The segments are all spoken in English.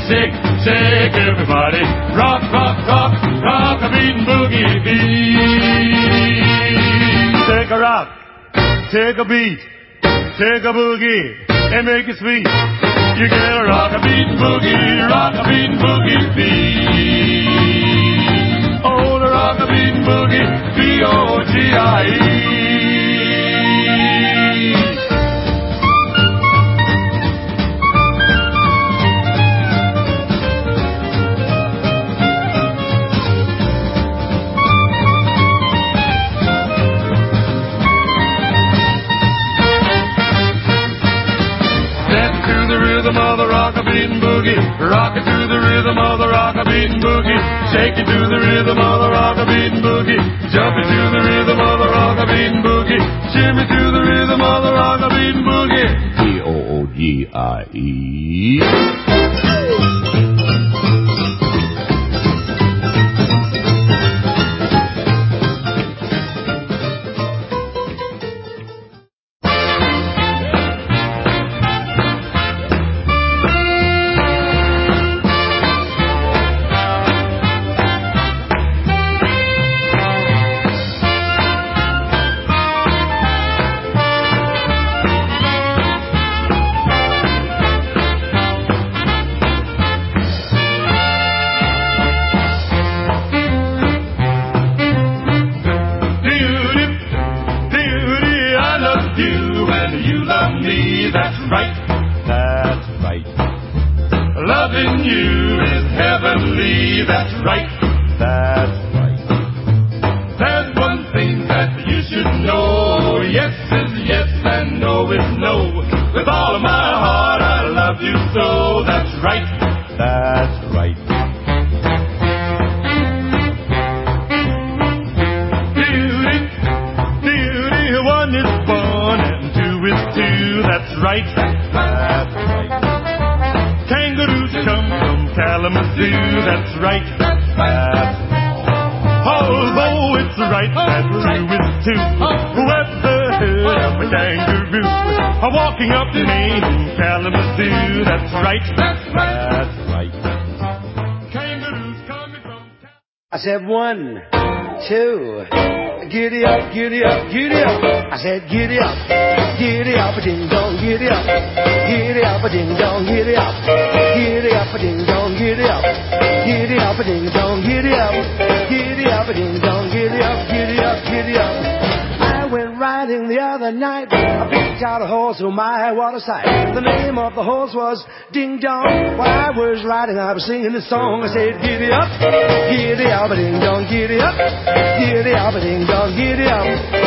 shake, shake, everybody. Rock, rock, rock, rock a beatin' boogie beat. Take a rock, take a beat, take a boogie, and make it sweet. You get a rock a beatin' boogie beat. Oh, the rock a beatin' boogie, B-O-G-I-E. Rock it to the rhythm of the rock-a-beatin' boogie. Shake it to the rhythm of the rock-a-beatin' boogie. Jump it to the rhythm of the rock-a-beatin' boogie. Shimmy to the rhythm of the rock-a-beatin' boogie. B-O-O-G-I-E. I said 1, 2, giddy up, giddy up, giddy up. I said giddy up, ding dong, giddy up, ding dong, giddy up, ding dong, giddy up, ding dong, giddy up, ding dong, giddy up, giddy up. I went riding the other night. I picked out a horse, oh my, what a sight. The name of the horse was Ding Dong. While I was riding, I was singing this song. I said, giddy up, ding dong, giddy up, ding dong, giddy up,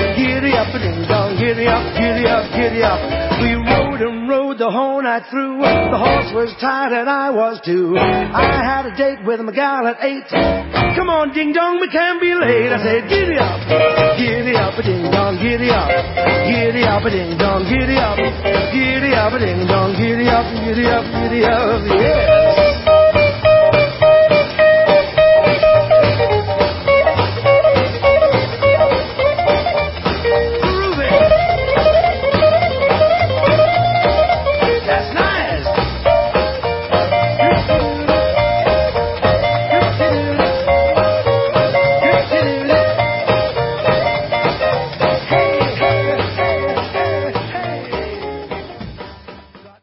ding dong, giddy up, giddy up. We rode and rode the whole night through. The horse was tired and I was too. I had a date with a gal at 8. Come on, ding dong, we can't be late. I said, giddy up, ding dong, giddy up, ding dong, giddy up, ding dong, giddy up, yes.